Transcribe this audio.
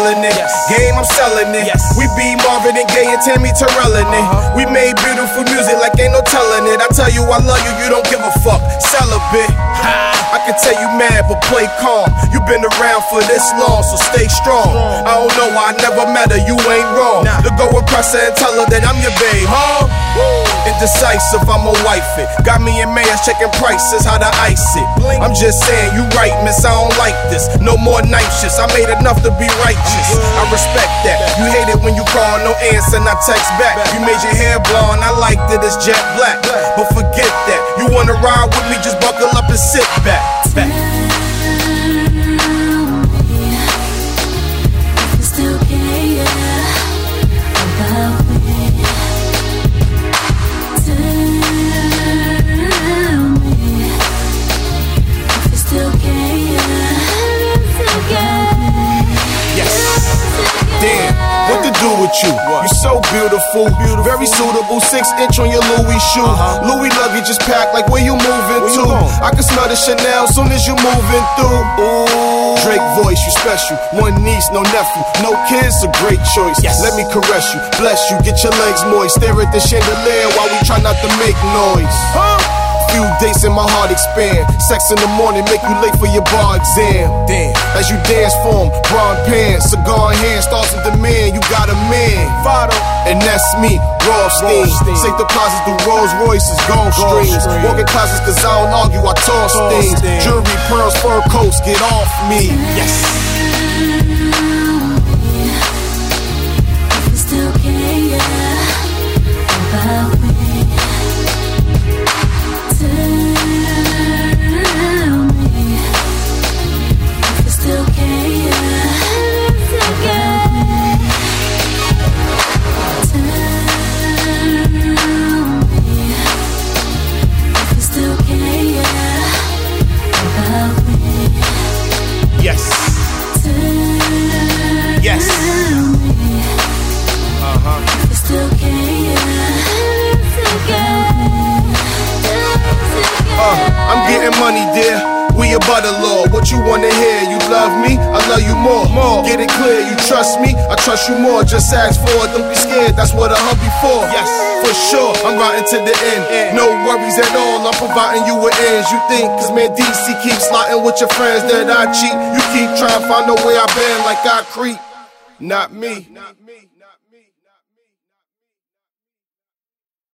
selling it. Game, I'm selling it. We be Marvin and Gaye and Tammy Terrell in it. We made beautiful music like ain't no telling it. I tell you I love you, you don't give a fuck. Celibate. I can tell you mad, but play calm. You been around for this long, so stay strong. I don't know why I never met her, you ain't wrong. To go impress her and tell her that I'm your babe, huh? Indecisive, I'ma wife it. Got me and Mayors checking prices, how to ice it. I'm just saying, you right, miss, I don't like this. No more night shifts, I made enough to be righteous. I respect that. You hate it when you call, no answer, and I text back. You made your hair blonde, I liked it, it's jet black. But forget that, you wanna ride with me, just buckle up and sit back. What to do with you? You so beautiful, very suitable. 6-inch on your Louis shoe. Louis luggage is packed like where you moving to? I can smell the Chanel soon as you moving through. Ooh. Drake voice, you special. One niece, no nephew, no kids, a great choice. Let me caress you, bless you, get your legs moist. Stare at the chandelier while we try not to make noise. Few dates and my heart expand. Sex in the morning make you late for your bar exam. As you dance for 'em, bronze pants, cigar in hand, stars in demand. You got a man, and that's me, Rothstein. Safe deposits through Rolls Royces, gold streams. Walking closets 'cause I don't argue, I toss things. Jewelry, pearls, fur coats, get off me. I'm getting money, dear. We a butter lord. What you wanna hear? You love me, I love you more. Get it clear, you trust me, I trust you more. Just ask for it, don't be scared, that's what a hubby for. For sure, I'm riding to the end. No worries at all, I'm providing you with ends. You think, 'cause man, DC keeps sliding with your friends that I cheat. You keep trying to find a way I bend like I creep. Not me.